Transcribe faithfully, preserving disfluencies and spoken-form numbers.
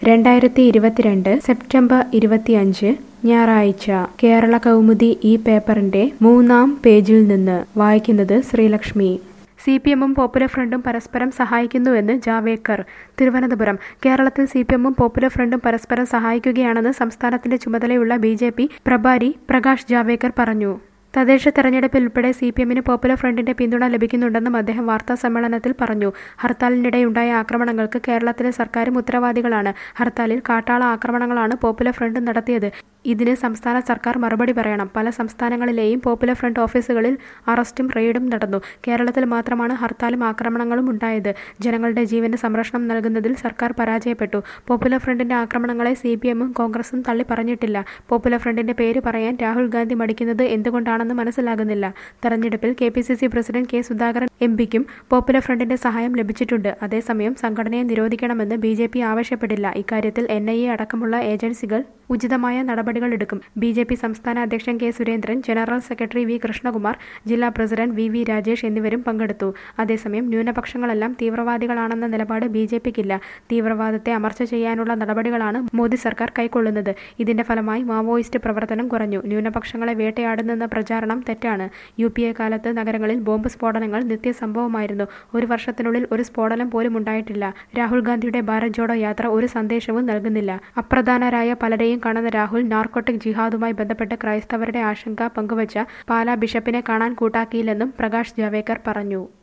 രണ്ടായിരത്തി ഇരുപത്തിരണ്ട് സെപ്റ്റംബർ ഇരുപത്തിയഞ്ച് ഞായറാഴ്ച കേരള കൗമുദി ഈ പേപ്പറിന്റെ മൂന്നാം പേജിൽ നിന്ന് വായിക്കുന്നത് ശ്രീലക്ഷ്മി. സി പി എമ്മും പോപ്പുലർ ഫ്രണ്ടും പരസ്പരം സഹായിക്കുന്നുവെന്ന് ജാവേദ്കർ. തിരുവനന്തപുരം. കേരളത്തിൽ സി പി എമ്മും പോപ്പുലർ ഫ്രണ്ടും പരസ്പരം സഹായിക്കുകയാണെന്ന് സംസ്ഥാനത്തിന്റെ ചുമതലയുള്ള ബി ജെ പി പ്രഭാരി പ്രകാശ് ജാവേദ്കർ പറഞ്ഞു. തദ്ദേശ തെരഞ്ഞെടുപ്പിൽ ഉൾപ്പെടെ സി പി എമ്മിന് പോപ്പുലർ ഫ്രണ്ടിന്റെ പിന്തുണ ലഭിക്കുന്നുണ്ടെന്നും അദ്ദേഹം വാർത്താ സമ്മേളനത്തിൽ പറഞ്ഞു. ഹർത്താലിനിടെയുണ്ടായ ആക്രമണങ്ങൾക്ക് കേരളത്തിലെ സർക്കാരും ഉത്തരവാദികളാണ്. ഹർത്താലിൽ കാട്ടാള ആക്രമണങ്ങളാണ് പോപ്പുലർ ഫ്രണ്ട് നടത്തിയത്. ഇതിന് സംസ്ഥാന സർക്കാർ മറുപടി പറയണം. പല സംസ്ഥാനങ്ങളിലെയും പോപ്പുലർ ഫ്രണ്ട് ഓഫീസുകളിൽ അറസ്റ്റും റെയ്ഡും നടന്നു. കേരളത്തിൽ മാത്രമാണ് ഹർത്താലും ആക്രമണങ്ങളും ഉണ്ടായത്. ജനങ്ങളുടെ ജീവന് സംരക്ഷണം നൽകുന്നതിൽ സർക്കാർ പരാജയപ്പെട്ടു. പോപ്പുലർ ഫ്രണ്ടിന്റെ ആക്രമണങ്ങളെ സി പി എമ്മും കോൺഗ്രസും തള്ളിപ്പറഞ്ഞിട്ടില്ല. പോപ്പുലർ ഫ്രണ്ടിന്റെ പേര് പറയാൻ രാഹുൽ ഗാന്ധി മടിക്കുന്നത് എന്തുകൊണ്ടാണെന്ന് മനസ്സിലാകുന്നില്ല. തെരഞ്ഞെടുപ്പിൽ K P C C president K Sudhakaran M പിക്കും പോപ്പുലർ ഫ്രണ്ടിന്റെ സഹായം ലഭിച്ചിട്ടുണ്ട്. അതേസമയം സംഘടനയെ നിരോധിക്കണമെന്ന് ബി ജെ പി ആവശ്യപ്പെടില്ല. ഇക്കാര്യത്തിൽ എൻ ഐ എ അടക്കമുള്ള ഏജൻസികൾ ഉചിതമായ നടപടികൾ എടുക്കും. ബി ജെ പി സംസ്ഥാന അധ്യക്ഷൻ K Surendran, general secretary V Krishnakumar, ജില്ലാ പ്രസിഡന്റ് വി വി രാജേഷ് എന്നിവരും പങ്കെടുത്തു. അതേസമയം ന്യൂനപക്ഷങ്ങളെല്ലാം തീവ്രവാദികളാണെന്ന നിലപാട് ബി ജെ പിക്കില്ല. തീവ്രവാദത്തെ അമർച്ച ചെയ്യാനുള്ള നടപടികളാണ് മോദി സർക്കാർ കൈക്കൊള്ളുന്നത്. ഇതിന്റെ ഫലമായി മാവോയിസ്റ്റ് പ്രവർത്തനം കുറഞ്ഞു. ന്യൂനപക്ഷങ്ങളെ വേട്ടയാടുന്നെന്ന പ്രചാരണം തെറ്റാണ്. യു പി എ കാലത്ത് നഗരങ്ങളിൽ ബോംബ് സ്ഫോടനങ്ങൾ നിത്യസംഭവമായിരുന്നു. ഒരു വർഷത്തിനുള്ളിൽ ഒരു സ്ഫോടനം പോലും ഉണ്ടായിട്ടില്ല. രാഹുൽ ഗാന്ധിയുടെ ഭാരത് ജോഡോ യാത്ര ഒരു സന്ദേശവും നൽകുന്നില്ല. അപ്രധാനരായ പലരെയും കാണുന്ന രാഹുൽ നാർക്കോട്ടിക് ജിഹാദുമായി ബന്ധപ്പെട്ട് ക്രൈസ്തവരുടെ ആശങ്ക പങ്കുവച്ച പാലാ ബിഷപ്പിനെ കാണാൻ കൂട്ടാക്കിയില്ലെന്നും പ്രകാശ് ജാവേദ്കർ പറഞ്ഞു.